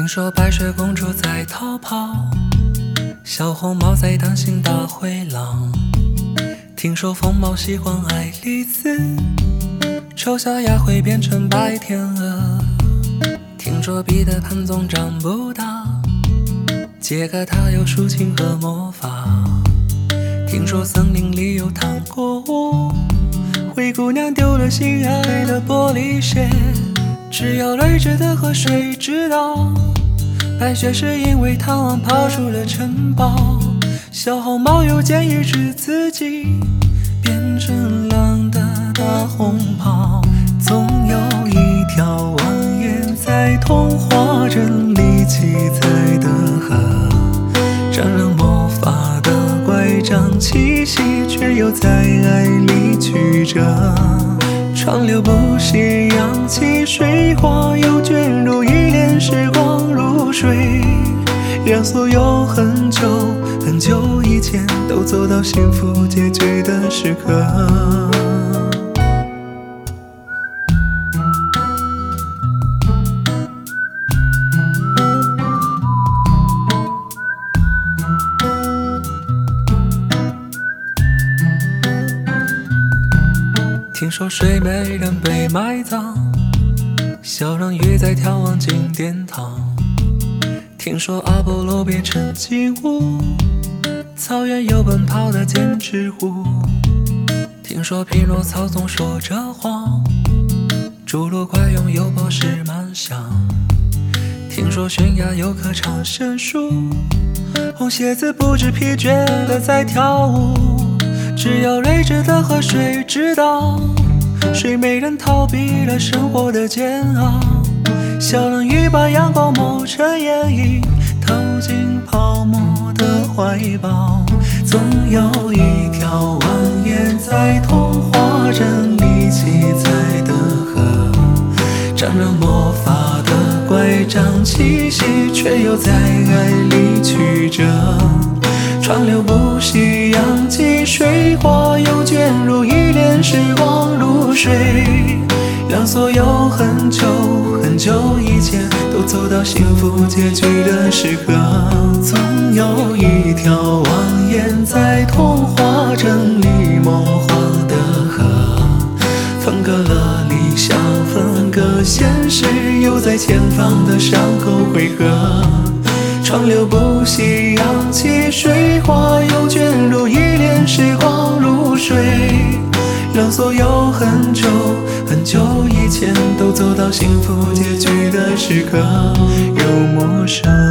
说白雪公主在逃跑，小红帽在担心大灰狼。听说疯猫喜欢爱丽丝，丑小鸭会变成白天鹅。听说彼得潘总长不大，杰克他有竖琴和魔法。听说森林里有糖果屋，灰姑娘丢了心爱的玻璃鞋，只有睿智的河水知道，白雪是因为贪玩跑出了城堡。小红帽又建议使自己变成狼的大红袍，总有一条蜿蜒在童话镇里七彩的河，沾了魔法的乖张气息，却又在爱里曲折。川流不息，扬起水花，又卷入一帘时光如水，让所有很久很久以前都走到幸福结局的时刻。听说睡美人被埋葬，小人鱼在眺望金殿堂。听说阿波罗变成金乌，草原有奔跑的剑齿虎。听说匹诺曹总说着谎，侏儒怪拥有宝石满箱。听说悬崖有棵长生树，红鞋子不知疲倦地在跳舞，只有睿智的河水知道，睡美人逃避了生活的煎熬。小人鱼把阳光抹成眼影，投进泡沫的怀抱。总有一条蜿蜒在童话镇里七彩的河，沾了魔法的乖张气息，却又在爱里曲折。川流不息，扬起水花，又卷入一帘时光如水，让所有很久很久以前都走到幸福结局的时刻。总有一条蜿蜒在童话镇里梦幻的河，分割了理想，分割现实，又在前方的伤口汇合。川流不息，扬起水花，又卷入一帘时光如水，让所有很久很久以前都走到幸福结局的时刻，又陌生。